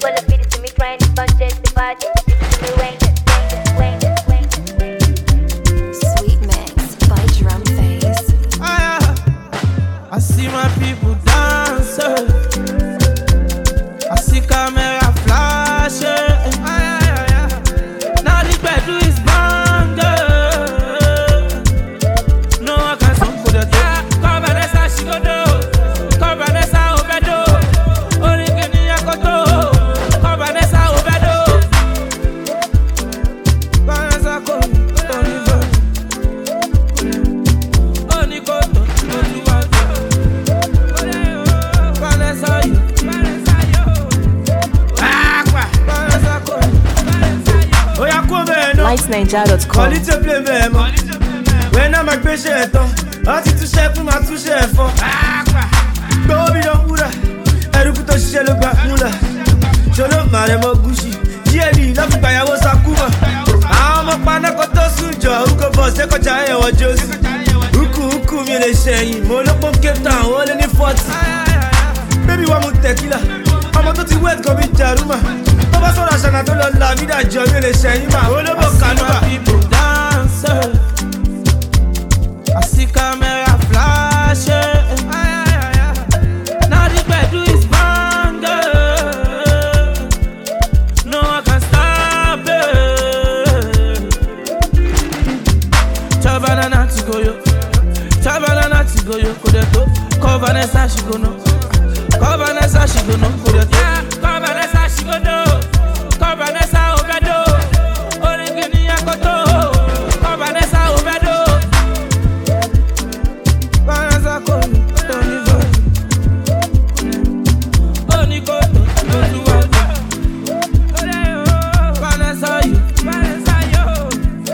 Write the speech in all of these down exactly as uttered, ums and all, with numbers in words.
People of me to me crying, budget, the party, to me rain, rain, rain, rain. Sweet mix by Drum Face. Ah, I see my people dancing. I see camera flashing. Ah, now the bedroom is banging. No one can stop for the top. Come on, that's how she go do. Come on, that's how we do. Only can you go do. Come on, that's how we do. Vanessa go, only go. Only go, only go. Vanessa you, Vanessa you. Ah, Vanessa go. Oh yeah, come on. lights nigeria dot com. Quality play même. When I'm a patient, I see to chef for my two chef for. Baby don't put that. I do put a shell of back mula. Show up, man, I'm a Gucci. G L E, love me by a Sakuma. I'm a panacotta suja. Who could boss, take a giant or just. Who could come in a shame? Molo pump kept down, all in the forty. Baby, one more tequila. I'm a dirty wet, come in Jaruma. Papa saw that I told her, la vida, job in a shame. All about Canada people dancing. I see camera flashing. Now the bedroom is banging. No one can stop it. Chabana to go yo. Chabana to go yo. Kodeto. Cover Nessa she go no. Cover Nessa she go no. Kodeto. Cover Nessa she go no. Cover Nessa obedo. Only gini yakoto. Cover Nessa obedo. Vanessa go, only go. Only go, only go. Vanessa you, Vanessa you.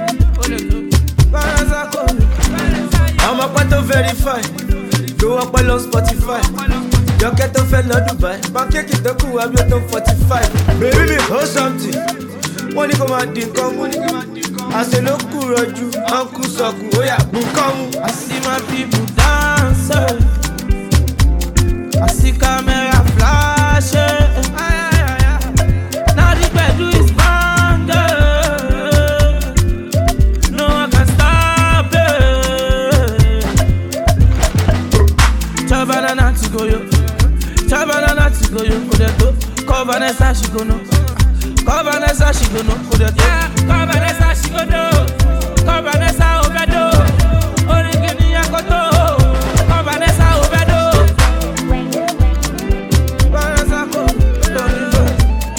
Vanessa go. I'm a part of verify. Go up on Spotify. Your get to fell not Dubai. Pancake it the cool, I'm your top forty-five. Baby, hold something. Money come and ding come. I say no cool roju, uncle soku. Oh yeah, boom come. I see my people dancing. I see camera flashing. Now the bedroom is banging. No one can stop it. Chabana to go yo. Chabana to go yo. Kodeto. Cover Nessa she go no. Cover Nessa she go no. Kodeto. Cover Nessa she go no. Cover Nessa obedo. Only gini yakoto. Cover Nessa obedo. Vanessa go, only go.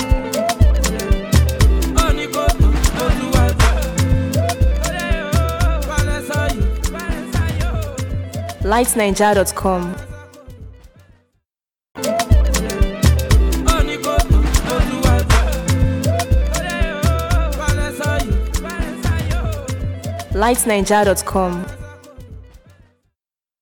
Only go, only go. Vanessa you, Vanessa you. lights nigeria dot com. Only go, only go. Vanessa you, Vanessa you. lights nigeria dot com.